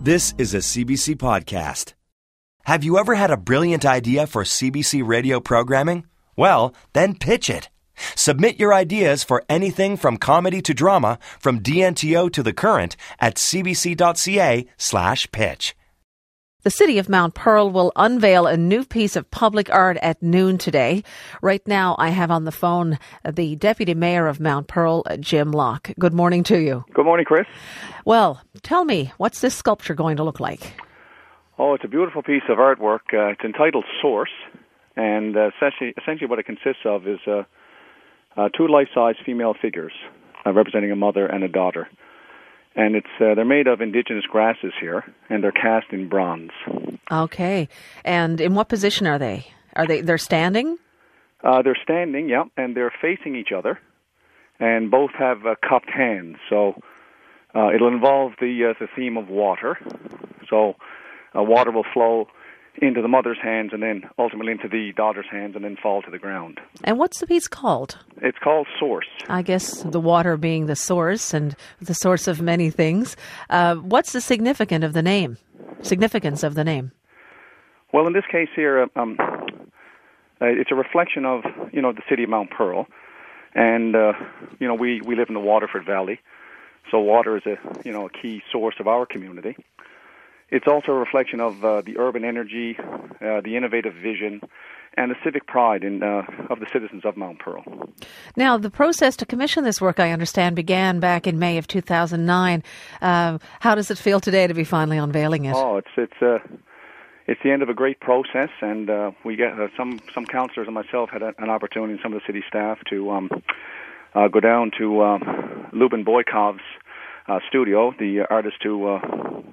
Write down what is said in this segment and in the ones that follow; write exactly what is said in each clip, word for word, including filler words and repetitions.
This is a C B C podcast. Have you ever had a brilliant idea for C B C radio programming? Well, then pitch it. Submit your ideas for anything from comedy to drama, from D N T O to The Current at cbc.ca slash pitch. The city of Mount Pearl will unveil a new piece of public art at noon today. Right now, I have on the phone the Deputy Mayor of Mount Pearl, Jim Locke. Good morning to you. Good morning, Chris. Well, tell me, what's this sculpture going to look like? Oh, it's a beautiful piece of artwork. Uh, it's entitled Source, and uh, essentially, essentially what it consists of is uh, uh, two life-size female figures uh, representing a mother and a daughter. And it's uh, they're made of indigenous grasses here, and they're cast in bronze. Okay. And in what position are they? Are they they're standing? Uh, they're standing, yeah, and they're facing each other, and both have uh, cupped hands. So uh, it'll involve the uh, the theme of water. So uh, water will flow into the mother's hands and then ultimately into the daughter's hands and then fall to the ground. And what's the piece called? It's called Source. I guess the water being the source and the source of many things. Uh, what's the significance of the name? Significance of the name? Well, in this case here, um, uh, it's a reflection of, you know, the city of Mount Pearl. And, uh, you know, we, we live in the Waterford Valley. So water is a, you know, a key source of our community. It's also a reflection of uh, the urban energy, uh, the innovative vision, and the civic pride in, uh, of the citizens of Mount Pearl. Now, the process to commission this work, I understand, began back in May of two thousand nine. Uh, how does it feel today to be finally unveiling it? Oh, it's it's uh, it's the end of a great process, and uh, we get uh, some some councillors and myself had a, an opportunity, and some of the city staff, to um, uh, go down to uh, Lubin Boykov's uh, studio, the artist who. Uh,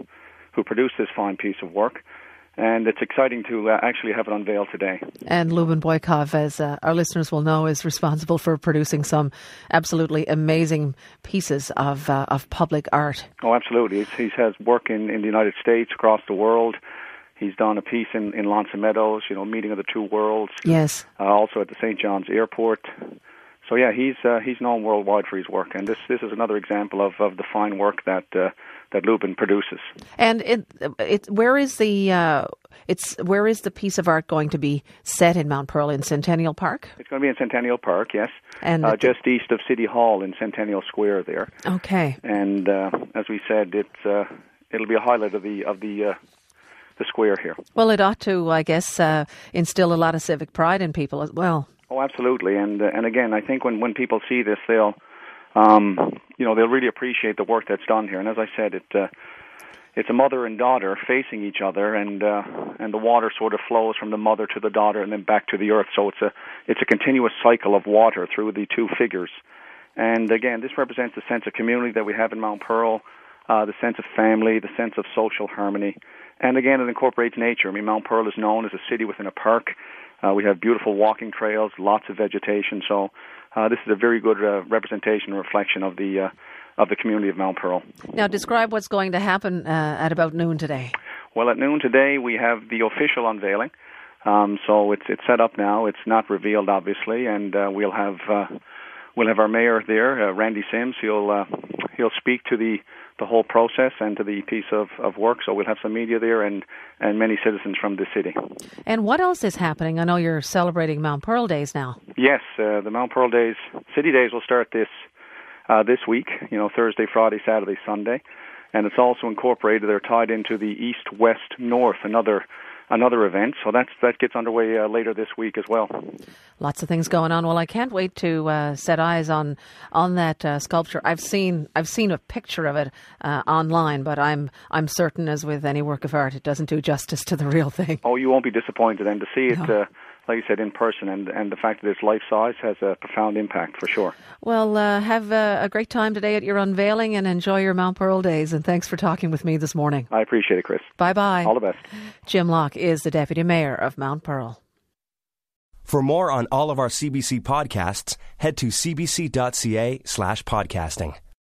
who produced this fine piece of work, and it's exciting to uh, actually have it unveiled today. And Lubin Boykov, as uh, our listeners will know, is responsible for producing some absolutely amazing pieces of uh, of public art. Oh, absolutely. He has work in, in the United States, across the world. He's done a piece in, in Lonson Meadows, you know, Meeting of the Two Worlds. Yes. Uh, also at the Saint John's Airport. So, yeah, he's uh, he's known worldwide for his work, and this this is another example of, of the fine work that uh, that Lubin produces. And it, it where is the uh, it's where is the piece of art going to be set in Mount Pearl? In Centennial Park? It's going to be in Centennial Park, yes, and uh, just east of City Hall in Centennial Square there. Okay. And uh, as we said, it's uh, it'll be a highlight of the of the. Uh, the square here. Well, it ought to, I guess, uh, instill a lot of civic pride in people as well. Oh, absolutely, and uh, and again, I think when, when people see this, they'll, um, you know, they'll really appreciate the work that's done here. And as I said, it uh, it's a mother and daughter facing each other, and uh, and the water sort of flows from the mother to the daughter and then back to the earth. So it's a it's a continuous cycle of water through the two figures. And again, this represents the sense of community that we have in Mount Pearl, uh, the sense of family, the sense of social harmony. And again, it incorporates nature. I mean, Mount Pearl is known as a city within a park. Uh, we have beautiful walking trails, lots of vegetation. So uh, this is a very good uh, representation and reflection of the uh, of the community of Mount Pearl. Now, describe what's going to happen uh, at about noon today. Well, at noon today, we have the official unveiling. Um, so it's it's set up now. It's not revealed, obviously, and uh, we'll have uh, we'll have our mayor there, uh, Randy Sims. He'll uh, he'll speak to the. the whole process and to the piece of, of work. So we'll have some media there and, and many citizens from the city. And what else is happening? I know you're celebrating Mount Pearl Days now. Yes, uh, the Mount Pearl Days, City Days will start this uh, this week, you know, Thursday, Friday, Saturday, Sunday. And it's also incorporated, they're tied into the East, West, North, another another event. So that's, that gets underway uh, later this week as well. Lots of things going on. Well, I can't wait to uh, set eyes on on that uh, sculpture. I've seen I've seen a picture of it uh, online, but I'm I'm certain, as with any work of art, it doesn't do justice to the real thing. Oh, you won't be disappointed. And to see it, no. uh, like you said, in person, and, and the fact that it's life-size has a profound impact for sure. Well, uh, have a, a great time today at your unveiling and enjoy your Mount Pearl Days. And thanks for talking with me this morning. I appreciate it, Chris. Bye-bye. All the best. Jim Locke is the Deputy Mayor of Mount Pearl. For more on all of our C B C podcasts, head to cbc.ca slash podcasting.